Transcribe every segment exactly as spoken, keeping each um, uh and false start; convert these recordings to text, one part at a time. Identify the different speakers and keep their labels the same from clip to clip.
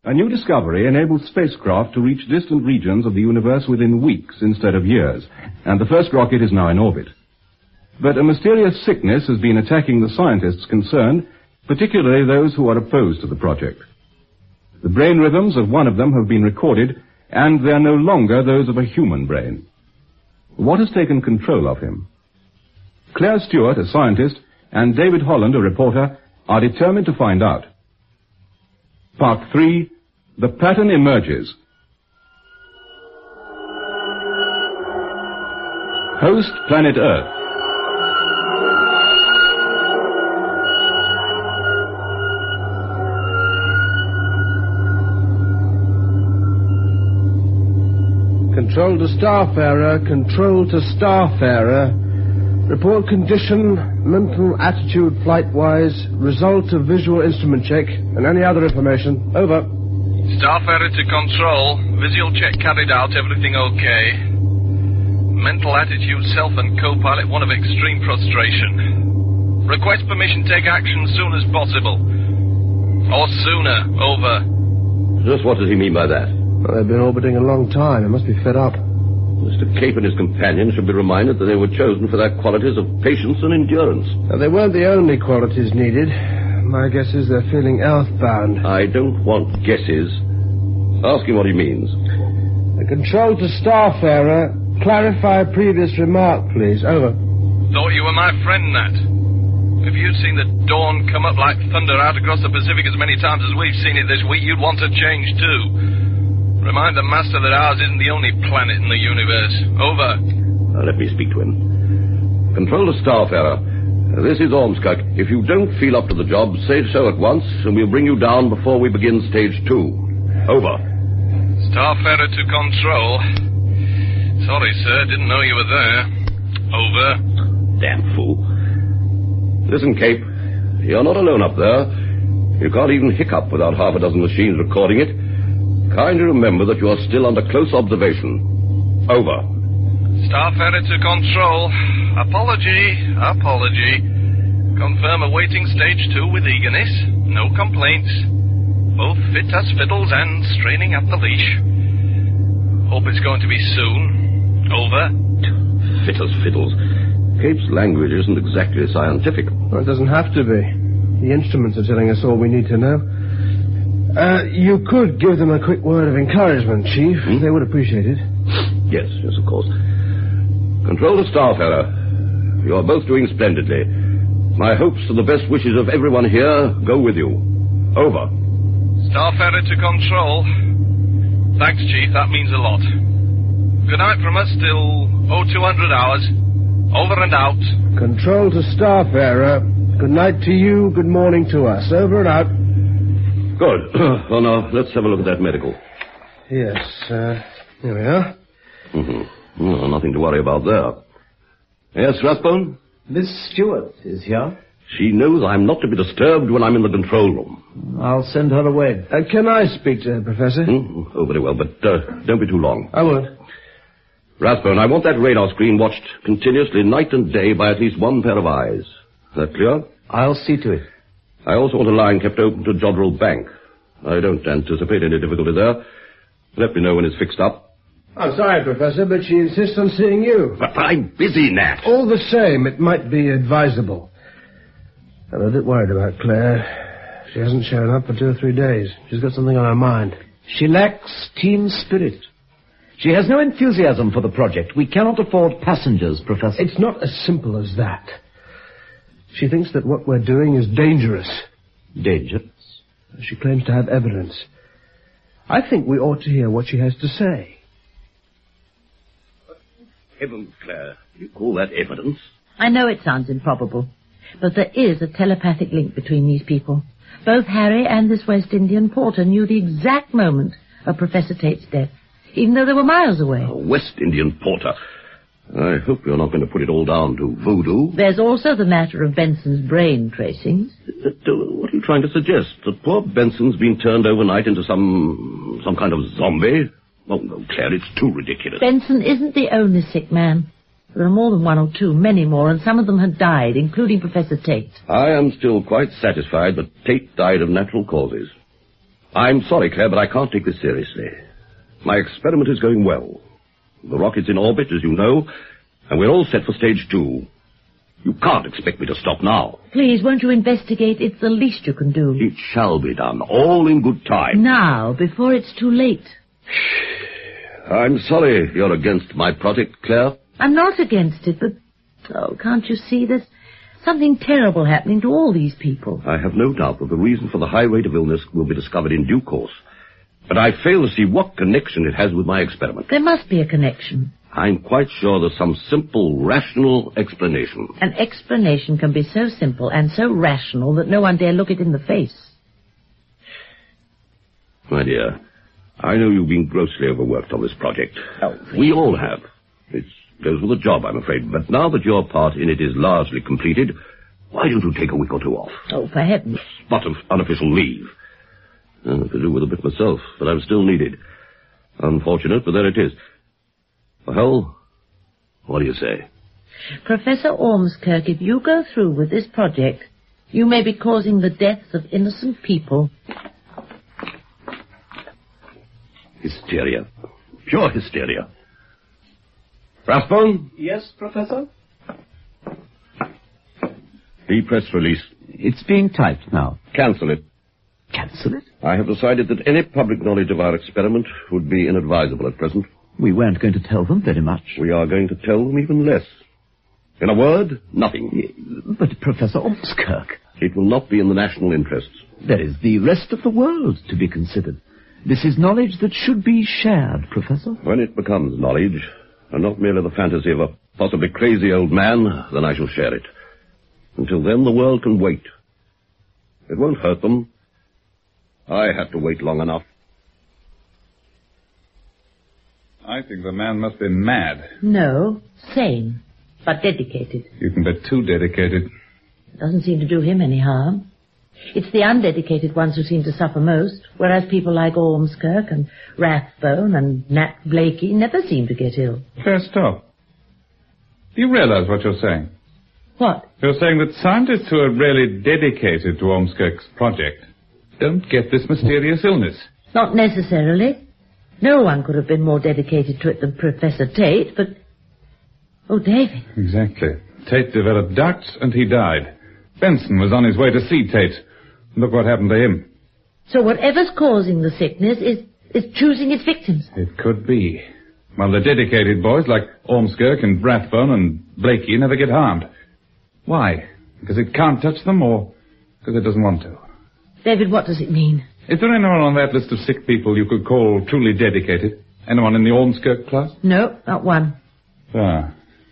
Speaker 1: A new discovery enables spacecraft to reach distant regions of the universe within weeks instead of years, and the first rocket is now in orbit. But a mysterious sickness has been attacking the scientists concerned, particularly those who are opposed to the project. The brain rhythms of one of them have been recorded, and they are no longer those of a human brain. What has taken control of him? Claire Stewart, a scientist, and David Holland, a reporter, are determined to find out. Part three, The Pattern Emerges. Host, Planet Earth.
Speaker 2: Control to Starfarer, control to Starfarer. Report condition, mental attitude flight-wise, result of visual instrument check, and any other information. Over.
Speaker 3: Starfarer to control. Visual check carried out, everything okay. Mental attitude, self and co-pilot, one of extreme frustration. Request permission, take action soon as possible. Or sooner. Over.
Speaker 4: Just what does he mean by that?
Speaker 2: Well, they've been orbiting a long time. They must be fed up.
Speaker 4: Mister Cape and his companions should be reminded that they were chosen for their qualities of patience and endurance.
Speaker 2: Now, they weren't the only qualities needed. My guess is they're feeling earthbound.
Speaker 4: I don't want guesses. Ask him what he means.
Speaker 2: The control to Starfarer. Clarify previous remark, please. Over.
Speaker 3: Thought you were my friend, Nat. If you'd seen the dawn come up like thunder out across the Pacific as many times as we've seen it this week, you'd want to change too. Remind the Master that ours isn't the only planet in the universe. Over.
Speaker 4: Now, let me speak to him. Control to Starfarer. This is Ormskirk. If you don't feel up to the job, say so at once, and we'll bring you down before we begin stage two. Over.
Speaker 3: Starfarer to control. Sorry, sir. Didn't know you were there. Over.
Speaker 4: Damn fool. Listen, Cape. You're not alone up there. You can't even hiccup without half a dozen machines recording it. Kindly remember that you are still under close observation. Over.
Speaker 3: Starfarer to control. Apology, apology. Confirm awaiting stage two with eagerness. No complaints. Both fit as fiddles and straining at the leash. Hope it's going to be soon. Over.
Speaker 4: Fit as fiddles. Cape's language isn't exactly scientific.
Speaker 2: Well, it doesn't have to be. The instruments are telling us all we need to know. Uh, you could give them a quick word of encouragement, Chief. Hmm? They would appreciate it.
Speaker 4: Yes, yes, of course. Control to Starfarer. You are both doing splendidly. My hopes and the best wishes of everyone here go with you. Over.
Speaker 3: Starfarer to control. Thanks, Chief. That means a lot. Good night from us till oh two hundred hours. Over and out.
Speaker 2: Control to Starfarer. Good night to you. Good morning to us. Over and out.
Speaker 4: Good. Well, now, let's have a look at that medical.
Speaker 2: Yes, uh, here we are.
Speaker 4: Mm-hmm. No, nothing to worry about there. Yes, Rathbone?
Speaker 5: Miss Stewart is here.
Speaker 4: She knows I'm not to be disturbed when I'm in the control room.
Speaker 5: I'll send her away.
Speaker 2: Uh, can I speak to her, Professor?
Speaker 4: Mm-hmm. Oh, very well, but uh, don't be too long.
Speaker 2: I won't.
Speaker 4: Rathbone, I want that radar screen watched continuously night and day by at least one pair of eyes. Is that clear?
Speaker 5: I'll see to it.
Speaker 4: I also want a line kept open to Jodrell Bank. I don't anticipate any difficulty there. Let me know when it's fixed up.
Speaker 2: I'm sorry, Professor, but she insists on seeing you.
Speaker 4: But I'm busy, Nat.
Speaker 2: All the same, it might be advisable. I'm a bit worried about Claire. She hasn't shown up for two or three days. She's got something on her mind.
Speaker 5: She lacks team spirit. She has no enthusiasm for the project. We cannot afford passengers, Professor.
Speaker 2: It's not as simple as that. She thinks that what we're doing is dangerous.
Speaker 5: Dangerous?
Speaker 2: She claims to have evidence. I think we ought to hear what she has to say.
Speaker 4: Heavens, Claire, you call that evidence?
Speaker 6: I know it sounds improbable, but there is a telepathic link between these people. Both Harry and this West Indian porter knew the exact moment of Professor Tate's death, even though they were miles away.
Speaker 4: A West Indian porter. I hope you're not going to put it all down to voodoo.
Speaker 6: There's also the matter of Benson's brain tracings.
Speaker 4: Uh, what are you trying to suggest? That poor Benson's been turned overnight into some... some kind of zombie? Oh, no, Claire, it's too ridiculous.
Speaker 6: Benson isn't the only sick man. There are more than one or two, many more, and some of them had died, including Professor Tate.
Speaker 4: I am still quite satisfied that Tate died of natural causes. I'm sorry, Claire, but I can't take this seriously. My experiment is going well. The rocket's in orbit, as you know, and we're all set for stage two. You can't expect me to stop now.
Speaker 6: Please, won't you investigate? It's the least you can do.
Speaker 4: It shall be done, all in good time.
Speaker 6: Now, before it's too late.
Speaker 4: I'm sorry you're against my project, Claire.
Speaker 6: I'm not against it, but... Oh, can't you see there's something terrible happening to all these people?
Speaker 4: I have no doubt that the reason for the high rate of illness will be discovered in due course. But I fail to see what connection it has with my experiment.
Speaker 6: There must be a connection.
Speaker 4: I'm quite sure there's some simple, rational explanation.
Speaker 6: An explanation can be so simple and so rational that no one dare look it in the face.
Speaker 4: My dear, I know you've been grossly overworked on this project.
Speaker 6: Oh,
Speaker 4: we all have. It goes with the job, I'm afraid. But now that your part in it is largely completed, why don't you take a week or two off?
Speaker 6: Oh, for heaven's...
Speaker 4: Spot of unofficial leave. Uh, I could do with a bit myself, but I'm still needed. Unfortunate, but there it is. Well, what do you say?
Speaker 6: Professor Ormskirk, if you go through with this project, you may be causing the deaths of innocent people.
Speaker 4: Hysteria. Pure hysteria. Rathbone?
Speaker 7: Yes, Professor?
Speaker 4: The press release.
Speaker 5: It's being typed now.
Speaker 4: Cancel it.
Speaker 5: Cancel it?
Speaker 4: I have decided that any public knowledge of our experiment would be inadvisable at present.
Speaker 5: We weren't going to tell them very much.
Speaker 4: We are going to tell them even less. In a word, nothing.
Speaker 5: But, Professor Ormskirk...
Speaker 4: It will not be in the national interests.
Speaker 5: There is the rest of the world to be considered. This is knowledge that should be shared, Professor.
Speaker 4: When it becomes knowledge, and not merely the fantasy of a possibly crazy old man, then I shall share it. Until then, the world can wait. It won't hurt them. I had to wait long enough.
Speaker 8: I think the man must be mad.
Speaker 6: No, sane, but dedicated.
Speaker 8: You can bet too dedicated.
Speaker 6: It doesn't seem to do him any harm. It's the undedicated ones who seem to suffer most, whereas people like Ormskirk and Rathbone and Nat Blakey never seem to get ill.
Speaker 8: Fair stop. Do you realize what you're saying?
Speaker 6: What?
Speaker 8: You're saying that scientists who are really dedicated to Ormskirk's project don't get this mysterious illness.
Speaker 6: Not necessarily. No one could have been more dedicated to it than Professor Tate, but... Oh, David.
Speaker 8: Exactly. Tate developed ducts and he died. Benson was on his way to see Tate. Look what happened to him.
Speaker 6: So whatever's causing the sickness is, is choosing its victims.
Speaker 8: It could be. Well, the dedicated boys like Ormskirk and Rathbone and Blakey never get harmed. Why? Because it can't touch them or because it doesn't want to?
Speaker 6: David, what does it mean?
Speaker 8: Is there anyone on that list of sick people you could call truly dedicated? Anyone in the Ormskirk class?
Speaker 6: No, not one.
Speaker 8: Ah.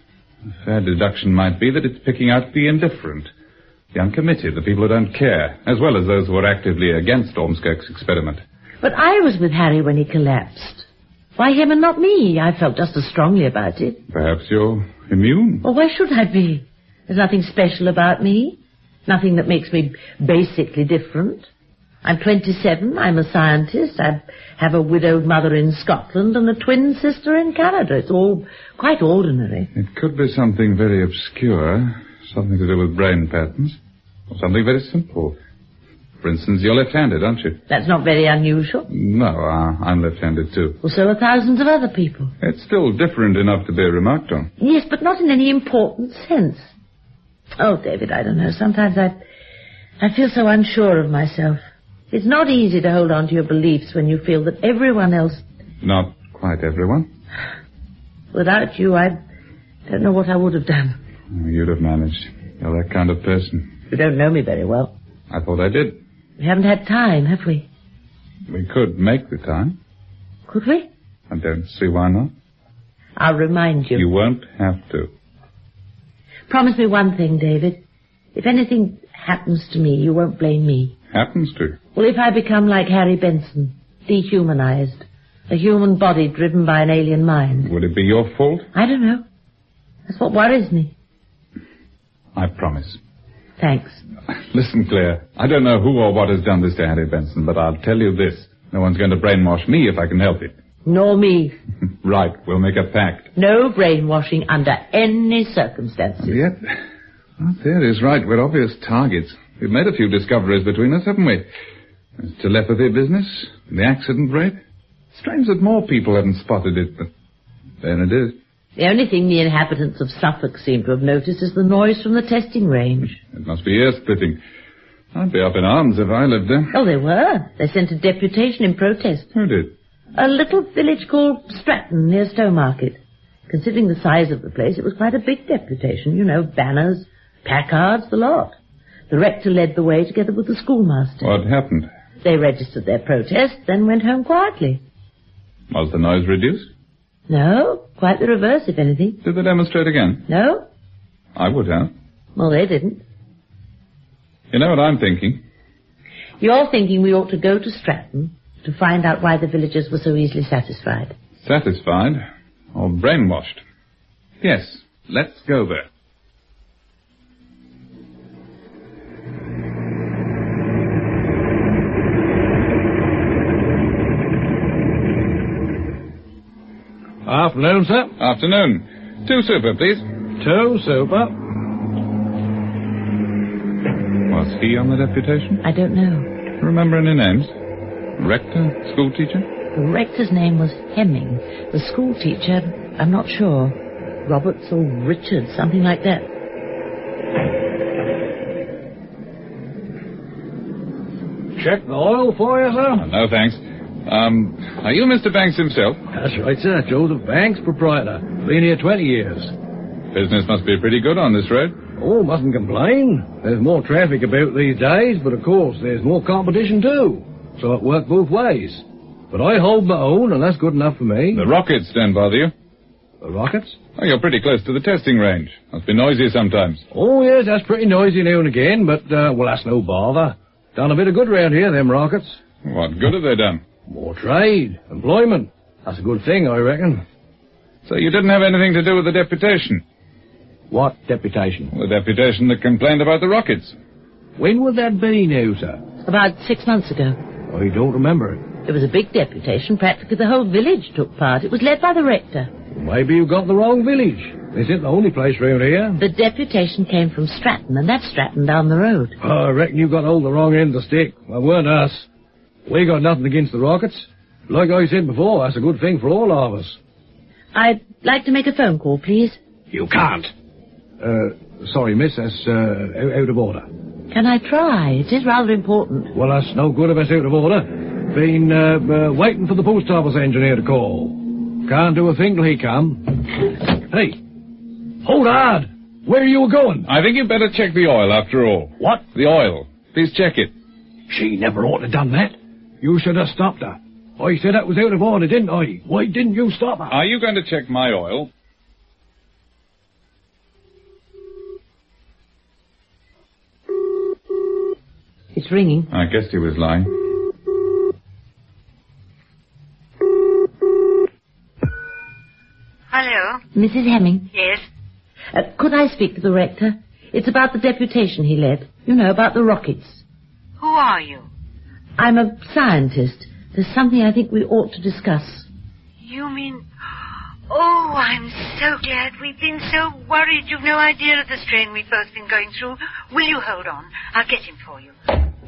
Speaker 8: A fair deduction might be that it's picking out the indifferent, the uncommitted, the people who don't care, as well as those who are actively against Ormskirk's experiment.
Speaker 6: But I was with Harry when he collapsed. Why him and not me? I felt just as strongly about it.
Speaker 8: Perhaps you're immune.
Speaker 6: Well, why should I be? There's nothing special about me. Nothing that makes me basically different. I'm twenty-seven, I'm a scientist, I have a widowed mother in Scotland and a twin sister in Canada. It's all quite ordinary.
Speaker 8: It could be something very obscure, something to do with brain patterns, or something very simple. For instance, you're left-handed, aren't you?
Speaker 6: That's not very unusual.
Speaker 8: No, uh, I'm left-handed too.
Speaker 6: Well, so are thousands of other people.
Speaker 8: It's still different enough to be remarked on.
Speaker 6: Yes, but not in any important sense. Oh, David, I don't know. Sometimes I, I feel so unsure of myself. It's not easy to hold on to your beliefs when you feel that everyone else...
Speaker 8: Not quite everyone.
Speaker 6: Without you, I don't know what I would have done.
Speaker 8: You'd have managed. You're that kind of person.
Speaker 6: You don't know me very well.
Speaker 8: I thought I did.
Speaker 6: We haven't had time, have we?
Speaker 8: We could make the time.
Speaker 6: Could we?
Speaker 8: I don't see why not.
Speaker 6: I'll remind you.
Speaker 8: You won't have to.
Speaker 6: Promise me one thing, David. If anything happens to me, you won't blame me.
Speaker 8: Happens to?
Speaker 6: Well, if I become like Harry Benson, dehumanized, a human body driven by an alien mind.
Speaker 8: Would it be your fault?
Speaker 6: I don't know. That's what worries me.
Speaker 8: I promise.
Speaker 6: Thanks.
Speaker 8: Listen, Claire, I don't know who or what has done this to Harry Benson, but I'll tell you this. No one's going to brainwash me if I can help it.
Speaker 6: Nor me.
Speaker 8: Right, we'll make a pact.
Speaker 6: No brainwashing under any circumstances.
Speaker 8: And yet, our theory's right. We're obvious targets. We've made a few discoveries between us, haven't we? There's telepathy business, the accident rate. Strange that more people haven't spotted it, but there it is.
Speaker 6: The only thing the inhabitants of Suffolk seem to have noticed is the noise from the testing range.
Speaker 8: It must be ear-splitting. I'd be up in arms if I lived there.
Speaker 6: Oh, they were. They sent a deputation in protest.
Speaker 8: Who did?
Speaker 6: A little village called Stratton near Stowmarket. Considering the size of the place, it was quite a big deputation. You know, banners, placards, the lot. The rector led the way together with the schoolmaster.
Speaker 8: What happened?
Speaker 6: They registered their protest, then went home quietly.
Speaker 8: Was the noise reduced?
Speaker 6: No, quite the reverse, if anything.
Speaker 8: Did they demonstrate again?
Speaker 6: No?
Speaker 8: I would have.
Speaker 6: Well, they didn't.
Speaker 8: You know what I'm thinking?
Speaker 6: You're thinking we ought to go to Stratton to find out why the villagers were so easily satisfied.
Speaker 8: Satisfied? Or brainwashed? Yes, let's go there.
Speaker 2: Afternoon, sir.
Speaker 8: Afternoon. Two super, please.
Speaker 2: Two super.
Speaker 8: Was he on the deputation?
Speaker 6: I don't know.
Speaker 8: Remember any names? Rector? School teacher?
Speaker 6: The rector's name was Hemming. The school teacher, I'm not sure. Roberts or Richard, something like that.
Speaker 2: Check the oil for you, sir?
Speaker 8: Oh, no, thanks. Um, are you Mister Banks himself?
Speaker 2: That's right, sir. Joseph Banks, proprietor. Been here twenty years.
Speaker 8: Business must be pretty good on this road.
Speaker 2: Oh, mustn't complain. There's more traffic about these days, but of course there's more competition too. So it works both ways. But I hold my own, and that's good enough for me.
Speaker 8: The rockets don't bother you?
Speaker 2: The rockets?
Speaker 8: Oh, you're pretty close to the testing range. Must be noisy sometimes.
Speaker 2: Oh, yes, that's pretty noisy now and again, but, uh, well, that's no bother. Done a bit of good round here, them rockets.
Speaker 8: What good have they done?
Speaker 2: More trade, employment. That's a good thing, I reckon.
Speaker 8: So you didn't have anything to do with the deputation?
Speaker 2: What deputation?
Speaker 8: The deputation that complained about the rockets.
Speaker 2: When would that be now, sir?
Speaker 6: About six months ago.
Speaker 2: I don't remember it.
Speaker 6: It was a big deputation. Practically the whole village took part. It was led by the rector.
Speaker 2: Maybe you got the wrong village. This isn't the only place round here.
Speaker 6: The deputation came from Stratton, and that's Stratton down the road.
Speaker 2: Oh, I reckon you got hold of the wrong end of the stick. Well, weren't us. We got nothing against the rockets. Like I said before, that's a good thing for all of us.
Speaker 6: I'd like to make a phone call, please.
Speaker 2: You can't. Uh, sorry, miss, that's uh, out, out of order.
Speaker 6: Can I try? It is rather important.
Speaker 2: Well, that's no good if it's out of order. Been uh, uh, waiting for the post office engineer to call. Can't do a thing till he come. Hey, hold hard. Where are you going?
Speaker 8: I think you'd better check the oil after all.
Speaker 2: What?
Speaker 8: The oil. Please check it.
Speaker 2: She never ought to have done that. You should have stopped her. I said that was out of order, didn't I? Why didn't you stop her?
Speaker 8: Are you going to check my oil?
Speaker 6: It's ringing.
Speaker 8: I guessed he was lying.
Speaker 7: Hello?
Speaker 6: Missus Hemming?
Speaker 7: Yes?
Speaker 6: Uh, could I speak to the rector? It's about the deputation he led. You know, about the rockets.
Speaker 7: Who are you?
Speaker 6: I'm a scientist. There's something I think we ought to discuss.
Speaker 7: You mean... Oh, I'm so glad. We've been so worried. You've no idea of the strain we've both been going through. Will you hold on? I'll get him for you.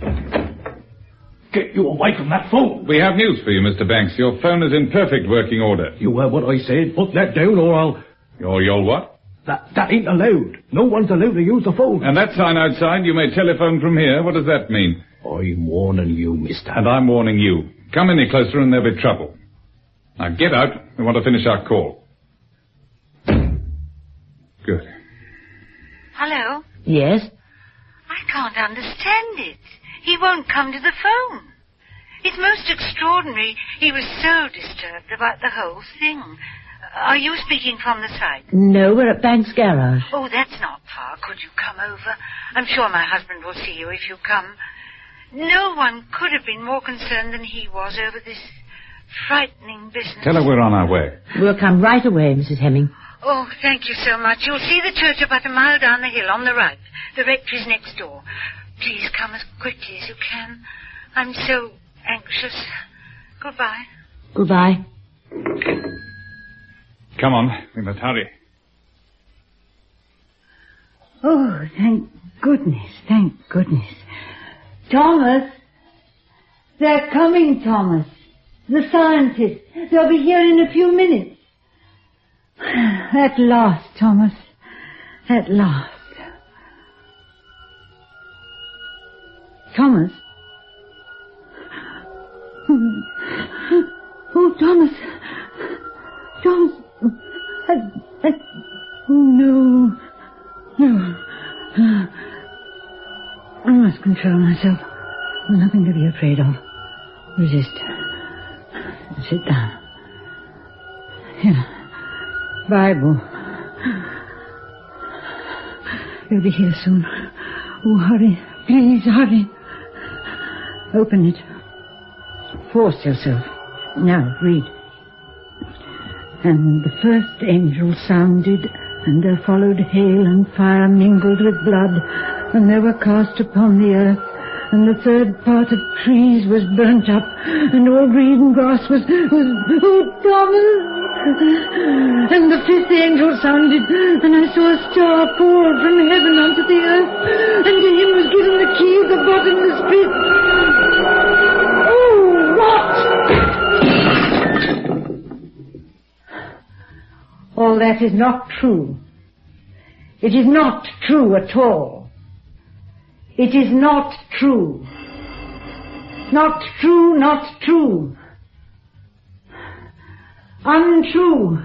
Speaker 2: Get you away from that phone.
Speaker 8: We have news for you, Mister Banks. Your phone is in perfect working order.
Speaker 2: You heard what I said. Put that down or I'll...
Speaker 8: Your, your what?
Speaker 2: That, that ain't allowed. No one's allowed to use the phone.
Speaker 8: And that sign outside, you may telephone from here. What does that mean?
Speaker 2: I'm warning you, mister.
Speaker 8: And I'm warning you. Come any closer and there'll be trouble. Now get out. We want to finish our call. Good.
Speaker 7: Hello?
Speaker 6: Yes?
Speaker 7: I can't understand it. He won't come to the phone. It's most extraordinary. He was so disturbed about the whole thing. Are you speaking from the site?
Speaker 6: No, we're at Banks' garage.
Speaker 7: Oh, that's not far. Could you come over? I'm sure my husband will see you if you come. No one could have been more concerned than he was over this frightening business.
Speaker 8: Tell her we're on our way.
Speaker 6: We'll come right away, Missus Hemming.
Speaker 7: Oh, thank you so much. You'll see the church about a mile down the hill on the right. The rectory's next door. Please come as quickly as you can. I'm so anxious. Goodbye.
Speaker 6: Goodbye.
Speaker 8: Come on, we must hurry.
Speaker 9: Oh, thank goodness, thank goodness. Thomas! They're coming, Thomas. The scientists. They'll be here in a few minutes. At last, Thomas. At last. Thomas? Oh, Thomas. Thomas. I, I, oh, no. No. I must control myself. Nothing to be afraid of. Resist. Sit down. Here. Bible. You'll be here soon. Oh, hurry. Please, hurry. Open it. Force yourself. Now, read. And the first angel sounded, and there followed hail and fire mingled with blood, and they were cast upon the earth, and the third part of trees was burnt up, and all green grass was... was oh, Thomas! And the fifth angel sounded, and I saw a star fall from heaven onto the earth, and to him was given the key of the bottomless pit. Oh, what? All that is not true. It is not true at all. It is not true. Not true, not true. Untrue.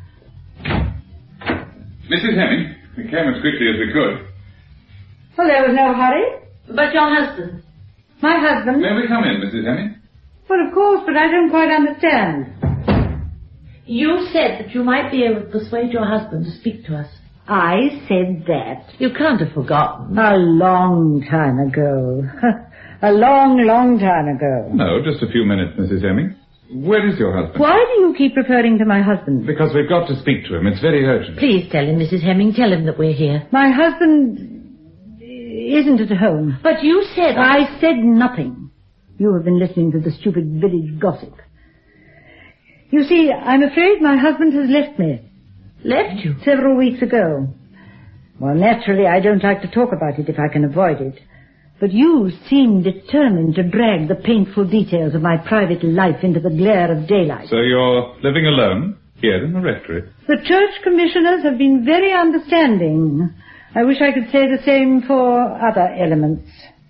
Speaker 8: Missus Hemming, we came as quickly as we could.
Speaker 9: Well, there was no hurry.
Speaker 6: But your husband?
Speaker 9: My husband?
Speaker 8: May we come in, Missus Hemming?
Speaker 9: Well, of course, but I don't quite understand.
Speaker 6: You said that you might be able to persuade your husband to speak to us.
Speaker 9: I said that.
Speaker 6: You can't have forgotten.
Speaker 9: A long time ago. A long, long time ago.
Speaker 8: No, just a few minutes, Missus Hemming. Where is your husband?
Speaker 9: Why do you keep referring to my husband?
Speaker 8: Because we've got to speak to him. It's very urgent.
Speaker 6: Please tell him, Missus Hemming. Tell him that we're here.
Speaker 9: My husband isn't at home.
Speaker 6: But you said...
Speaker 9: I said nothing. You have been listening to the stupid village gossip. You see, I'm afraid my husband has left me.
Speaker 6: Left you?
Speaker 9: Several weeks ago. Well, naturally, I don't like to talk about it if I can avoid it. But you seem determined to drag the painful details of my private life into the glare of daylight.
Speaker 8: So you're living alone here in the rectory?
Speaker 9: The church commissioners have been very understanding. I wish I could say the same for other elements.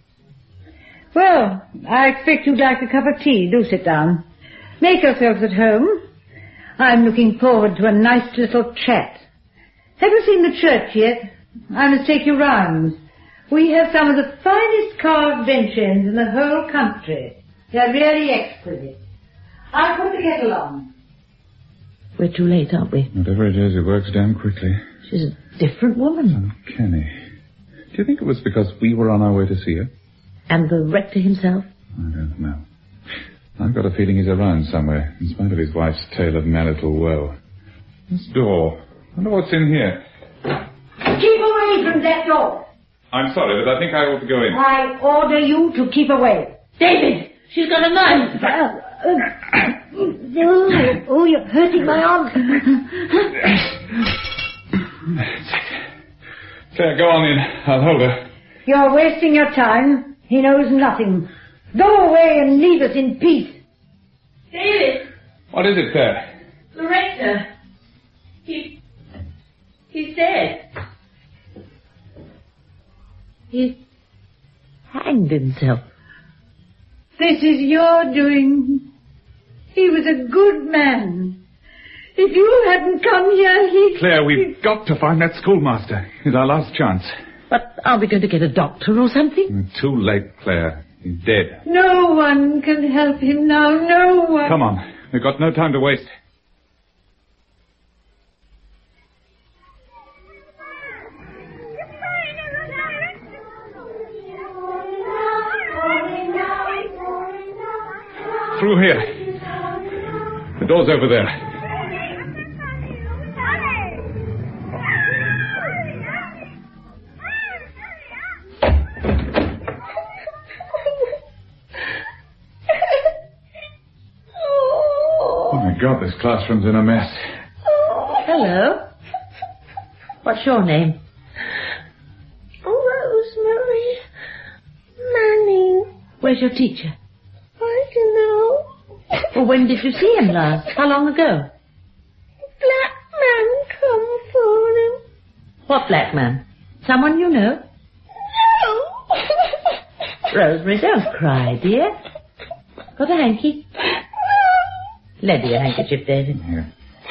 Speaker 9: Well, I expect you'd like a cup of tea. Do sit down. Make yourselves at home. I'm looking forward to a nice little chat. Have you seen the church yet? I must take you round. We have some of the finest carved bench ends in the whole country. They're really exquisite. I'll put the kettle on.
Speaker 6: We're too late, aren't we?
Speaker 8: Whatever it is, it works damn quickly.
Speaker 6: She's a different woman.
Speaker 8: Uncanny. Do you think it was because we were on our way to see her?
Speaker 6: And the rector himself?
Speaker 8: I don't know. I've got a feeling he's around somewhere, in spite of his wife's tale of marital woe. This door. I wonder what's in here.
Speaker 9: Keep away from that door.
Speaker 8: I'm sorry, but I think I ought to go in.
Speaker 9: I order you to keep away.
Speaker 6: David! She's got a knife!
Speaker 9: Uh, uh, oh, oh, you're hurting my arm.
Speaker 8: Claire, go on in. I'll hold her.
Speaker 9: You're wasting your time. He knows nothing. Go away and leave us in peace.
Speaker 6: David!
Speaker 8: What is it, Claire?
Speaker 6: The rector. He... He's dead. He hanged himself.
Speaker 9: This is your doing. He was a good man. If you hadn't come here, he...
Speaker 8: Claire, we've got to find that schoolmaster. It's our last chance.
Speaker 6: But are we going to get a doctor or something?
Speaker 8: Too late, Claire. He's dead.
Speaker 9: No one can help him now. No one.
Speaker 8: Come on. We've got no time to waste. Through here. The door's over there. Oh my God, this classroom's in a mess.
Speaker 6: Hello. What's your name?
Speaker 10: Rosemary Manning.
Speaker 6: Where's your teacher?
Speaker 10: I
Speaker 6: Well, when did you see him last? How long ago?
Speaker 9: Black man come for him.
Speaker 6: What black man? Someone you know?
Speaker 9: No.
Speaker 6: Rosemary, don't cry, dear. Got a hanky? Lend me a handkerchief, David.
Speaker 8: Here.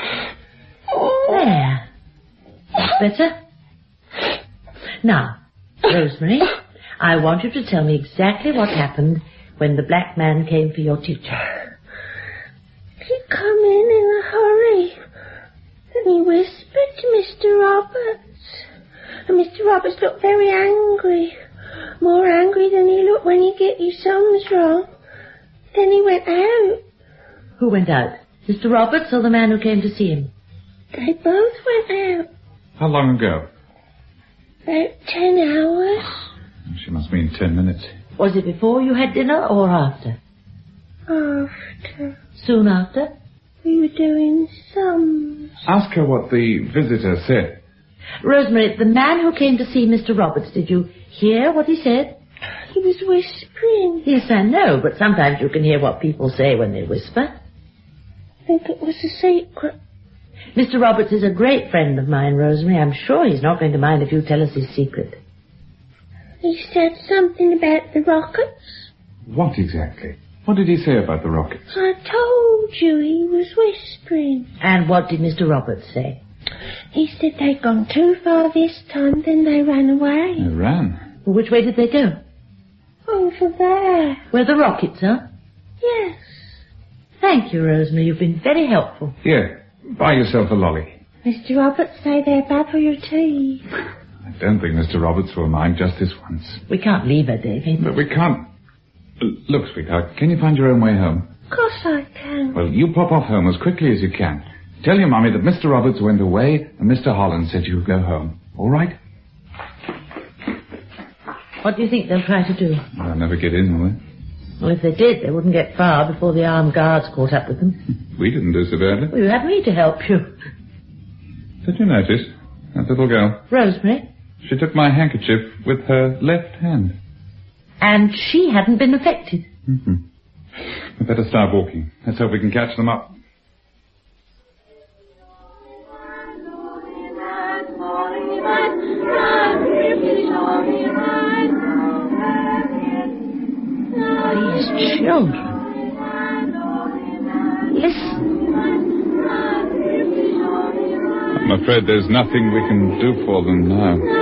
Speaker 6: There. That's better. Now, Rosemary, I want you to tell me exactly what happened when the black man came for your teacher.
Speaker 9: He come in in a hurry. And he whispered to Mister Roberts. And Mister Roberts looked very angry. More angry than he looked when he get his sums wrong. Then he went out.
Speaker 6: Who went out? Mister Roberts or the man who came to see him?
Speaker 9: They both went out.
Speaker 8: How long ago?
Speaker 9: About ten hours.
Speaker 8: She must mean ten minutes.
Speaker 6: Was it before you had dinner or after?
Speaker 9: After.
Speaker 6: Soon after?
Speaker 9: We were doing sums.
Speaker 8: Ask her what the visitor said.
Speaker 6: Rosemary, the man who came to see Mister Roberts, did you hear what he said?
Speaker 9: He was whispering.
Speaker 6: Yes, I know, but sometimes you can hear what people say when they whisper.
Speaker 9: I think it was a secret.
Speaker 6: Mister Roberts is a great friend of mine, Rosemary. I'm sure he's not going to mind if you tell us his secret.
Speaker 9: He said something about the rockets.
Speaker 8: What exactly? What did he say about the rockets?
Speaker 9: I told you he was whispering.
Speaker 6: And what did Mister Roberts say?
Speaker 9: He said they'd gone too far this time, then they ran away.
Speaker 8: They ran?
Speaker 6: Well, which way did they go?
Speaker 9: Over there.
Speaker 6: Where the rockets are?
Speaker 9: Yes.
Speaker 6: Thank you, Rosemary. You've been very helpful.
Speaker 8: Here, buy yourself a lolly.
Speaker 9: Mister Roberts say they're bad for your teeth.
Speaker 8: I don't think Mister Roberts will mind just this once.
Speaker 6: We can't leave her, David.
Speaker 8: But we can't... Look, sweetheart, can you find your own way home?
Speaker 9: Of course I can.
Speaker 8: Well, you pop off home as quickly as you can. Tell your mummy that Mister Roberts went away and Mister Holland said you would go home. All right?
Speaker 6: What do you think they'll try to do?
Speaker 8: They'll never get in, will they?
Speaker 6: Well, if they did, they wouldn't get far before the armed guards caught up with them.
Speaker 8: We didn't do so badly.
Speaker 6: Well, you had me to help you.
Speaker 8: Did you notice? That little girl.
Speaker 6: Rosemary?
Speaker 8: She took my handkerchief with her left hand.
Speaker 6: And she hadn't been affected.
Speaker 8: Mm-hmm. We'd better start walking. Let's hope we can catch them up.
Speaker 6: These children. Listen.
Speaker 8: I'm afraid there's nothing we can do for them now.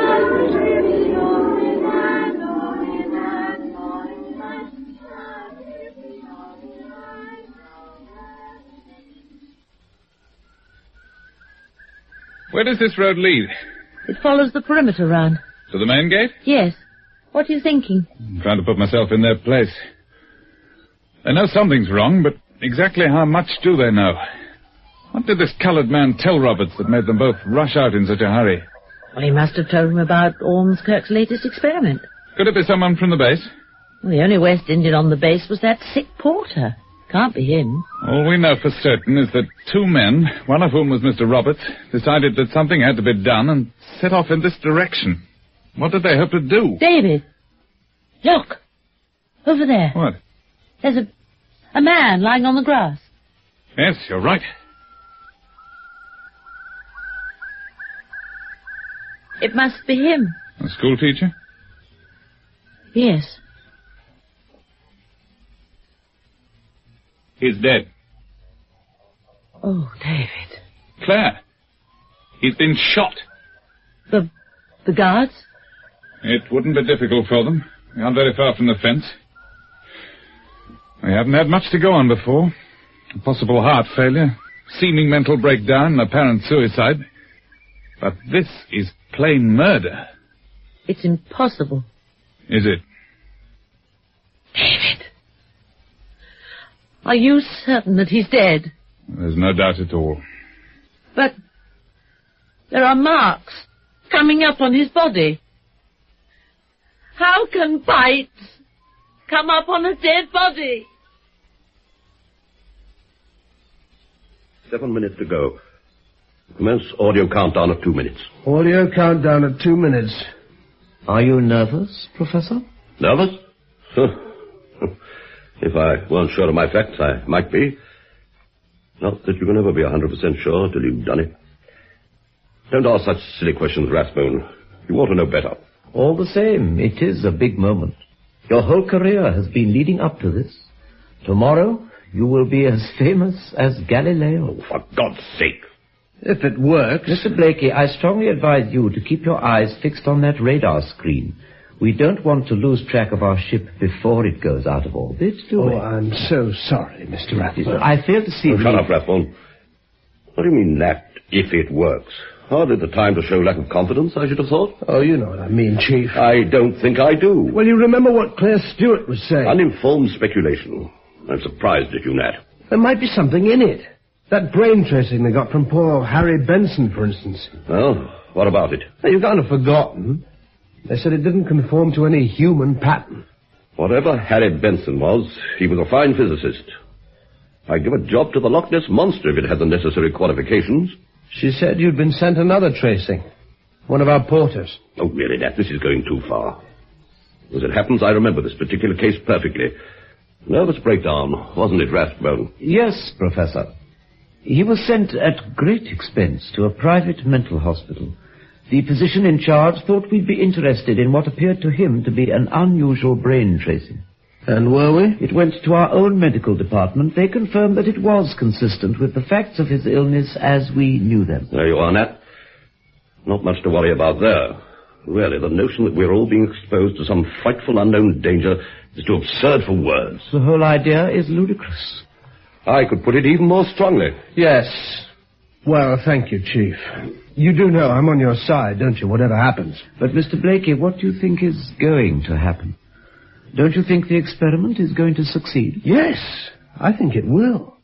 Speaker 8: Where does this road lead?
Speaker 6: It follows the perimeter round.
Speaker 8: To the main gate?
Speaker 6: Yes. What are you thinking?
Speaker 8: I'm trying to put myself in their place. They know something's wrong, but exactly how much do they know? What did this coloured man tell Roberts that made them both rush out in such a hurry?
Speaker 6: Well, he must have told him about Ormskirk's latest experiment.
Speaker 8: Could it be someone from the base?
Speaker 6: Well, the only West Indian on the base was that sick porter. Can't be him.
Speaker 8: All we know for certain is that two men, one of whom was Mister Roberts, decided that something had to be done and set off in this direction. What did they hope to do?
Speaker 6: David! Look! Over there.
Speaker 8: What?
Speaker 6: There's a, a man lying on the grass.
Speaker 8: Yes, you're right.
Speaker 6: It must be him.
Speaker 8: A school teacher?
Speaker 6: Yes.
Speaker 8: He's dead.
Speaker 6: Oh, David.
Speaker 8: Claire. He's been shot.
Speaker 6: The... the guards?
Speaker 8: It wouldn't be difficult for them. We aren't very far from the fence. We haven't had much to go on before. A possible heart failure, seeming mental breakdown, and apparent suicide. But this is plain murder.
Speaker 6: It's impossible.
Speaker 8: Is it?
Speaker 6: David. Are you certain that he's dead?
Speaker 8: There's no doubt at all.
Speaker 6: But there are marks coming up on his body. How can bites come up on a dead body?
Speaker 4: Seven minutes to go. Commence audio countdown at two minutes.
Speaker 2: Audio countdown at two minutes.
Speaker 5: Are you nervous, Professor?
Speaker 4: Nervous? If I weren't sure of my facts, I might be. Not that you can ever be one hundred percent sure till you've done it. Don't ask such silly questions, Rathbone. You ought to know better.
Speaker 5: All the same, it is a big moment. Your whole career has been leading up to this. Tomorrow, you will be as famous as Galileo.
Speaker 4: Oh, for God's sake.
Speaker 2: If it works...
Speaker 5: Mister Blakey, I strongly advise you to keep your eyes fixed on that radar screen. We don't want to lose track of our ship before it goes out of orbit, do we?
Speaker 2: Oh, I'm so sorry, Mister Rathbone.
Speaker 5: I fail to see...
Speaker 4: Oh,
Speaker 5: the...
Speaker 4: shut up, Rathbone. What do you mean, that, if it works? Hardly the time to show lack of confidence, I should have thought.
Speaker 2: Oh, you know what I mean, Chief.
Speaker 4: I don't think I do.
Speaker 2: Well, you remember what Claire Stewart was saying.
Speaker 4: Uninformed speculation. I'm surprised at you, Nat.
Speaker 2: There might be something in it. That brain tracing they got from poor Harry Benson, for instance.
Speaker 4: Well, what about it?
Speaker 2: Now, you've kind of forgotten. They said it didn't conform to any human pattern.
Speaker 4: Whatever Harry Benson was, he was a fine physicist. I'd give a job to the Loch Ness Monster if it had the necessary qualifications.
Speaker 2: She said you'd been sent another tracing. One of our porters.
Speaker 4: Oh, really, Nat, this is going too far. As it happens, I remember this particular case perfectly. Nervous breakdown, wasn't it, Rathbone?
Speaker 5: Yes, Professor. He was sent at great expense to a private mental hospital. The physician in charge thought we'd be interested in what appeared to him to be an unusual brain tracing.
Speaker 2: And were we?
Speaker 5: It went to our own medical department. They confirmed that it was consistent with the facts of his illness as we knew them.
Speaker 4: There you are, Nat. Not much to worry about there. Really, the notion that we're all being exposed to some frightful unknown danger is too absurd for words.
Speaker 5: The whole idea is ludicrous.
Speaker 4: I could put it even more strongly.
Speaker 2: Yes. Well, thank you, Chief. You do know I'm on your side, don't you, whatever happens?
Speaker 5: But, Mister Blakey, what do you think is going to happen? Don't you think the experiment is going to succeed?
Speaker 2: Yes, I think it will.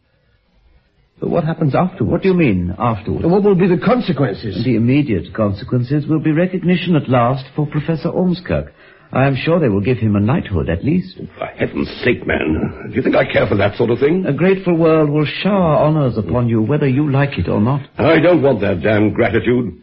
Speaker 2: But what happens afterwards?
Speaker 5: What do you mean, afterwards?
Speaker 2: What will be the consequences?
Speaker 5: The immediate consequences will be recognition at last for Professor Ormskirk. I am sure they will give him a knighthood, at least.
Speaker 4: For heaven's sake, man. Do you think I care for that sort of thing?
Speaker 5: A grateful world will shower honors upon you, whether you like it or not.
Speaker 4: I don't want that damn gratitude.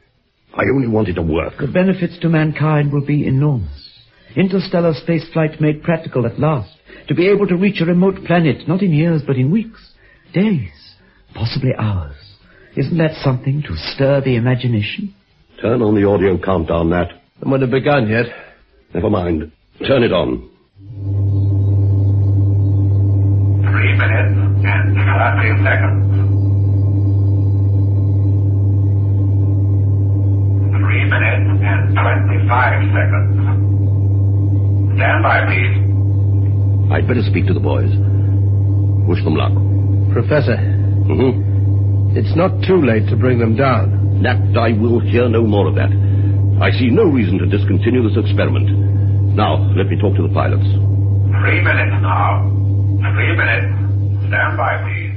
Speaker 4: I only want it to work.
Speaker 5: The benefits to mankind will be enormous. Interstellar spaceflight made practical at last. To be able to reach a remote planet, not in years, but in weeks, days, possibly hours. Isn't that something to stir the imagination?
Speaker 4: Turn on the audio countdown, Nat.
Speaker 2: It won't have begun yet.
Speaker 4: Never mind. Turn it on.
Speaker 10: Three minutes and thirty seconds. Three minutes and twenty-five seconds. Stand by, please.
Speaker 4: I'd better speak to the boys. Wish them luck.
Speaker 2: Professor.
Speaker 4: Mm-hmm.
Speaker 2: It's not too late to bring them down.
Speaker 4: Nat, I will hear no more of that. I see no reason to discontinue this experiment. Now, let me talk to the pilots.
Speaker 10: Three minutes now. Three minutes. Stand by, please.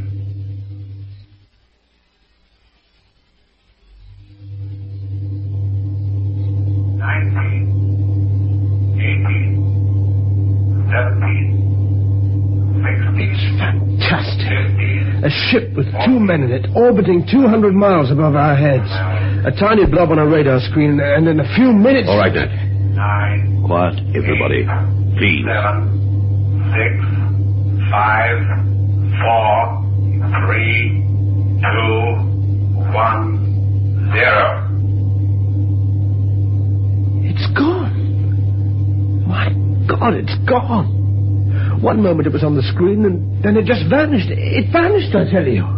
Speaker 10: Nineteen. Eighteen. Seventeen. Sixteen.
Speaker 2: It's fantastic.
Speaker 10: Fifteen.
Speaker 2: A ship with two men in it, orbiting two hundred miles above our heads. A tiny blob on a radar screen, and in a few minutes...
Speaker 4: All right, Nat.
Speaker 10: Nine.
Speaker 4: Quiet, everybody.
Speaker 10: Eight,
Speaker 4: Please.
Speaker 10: Seven. Six. Five. Four. Three. Two. One. Zero.
Speaker 2: It's gone. My God, it's gone. One moment it was on the screen, and then it just vanished. It vanished, I tell you.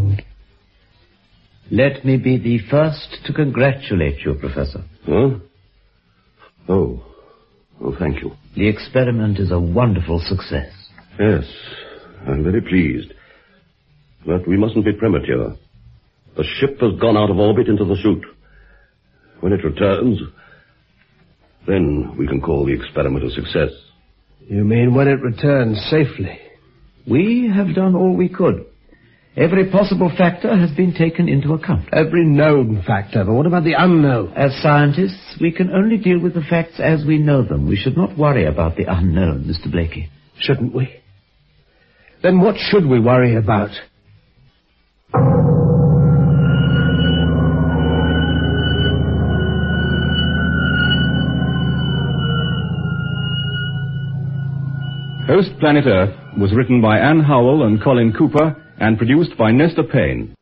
Speaker 5: Let me be the first to congratulate you, Professor.
Speaker 4: Huh? Oh. Oh, thank you.
Speaker 5: The experiment is a wonderful success.
Speaker 4: Yes, I'm very pleased. But we mustn't be premature. The ship has gone out of orbit into the chute. When it returns, then we can call the experiment a success.
Speaker 2: You mean when it returns safely?
Speaker 5: We have done all we could. Every possible factor has been taken into account.
Speaker 2: Every known factor, but what about the unknown?
Speaker 5: As scientists, we can only deal with the facts as we know them. We should not worry about the unknown, Mister Blakey.
Speaker 2: Shouldn't we? Then what should we worry about?
Speaker 1: Host Planet Earth was written by Anne Howell and Colin Cooper and produced by Nestor Payne.